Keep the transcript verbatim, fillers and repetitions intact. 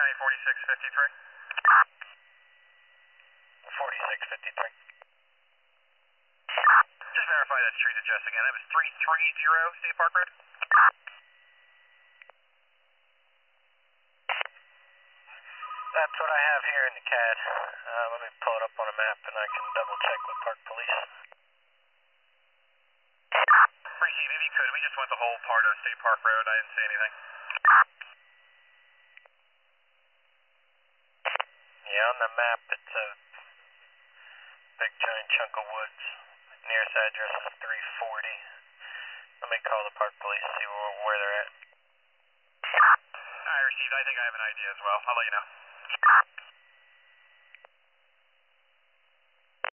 County forty-six fifty-three. forty-six fifty-three. Just verify that street address again. That was three three zero State Park Road? That's what I have here in the C A D. Uh, let me pull it up on a map and I can double check with Park Police. Receive, if you could, we just went the whole part of State Park Road. I didn't see anything. Yeah, on the map it's a big giant chunk of woods. Nearest address is three forty. Let me call the Park Police and see where, where they're at. I received. I think I have an idea as well. I'll let you know.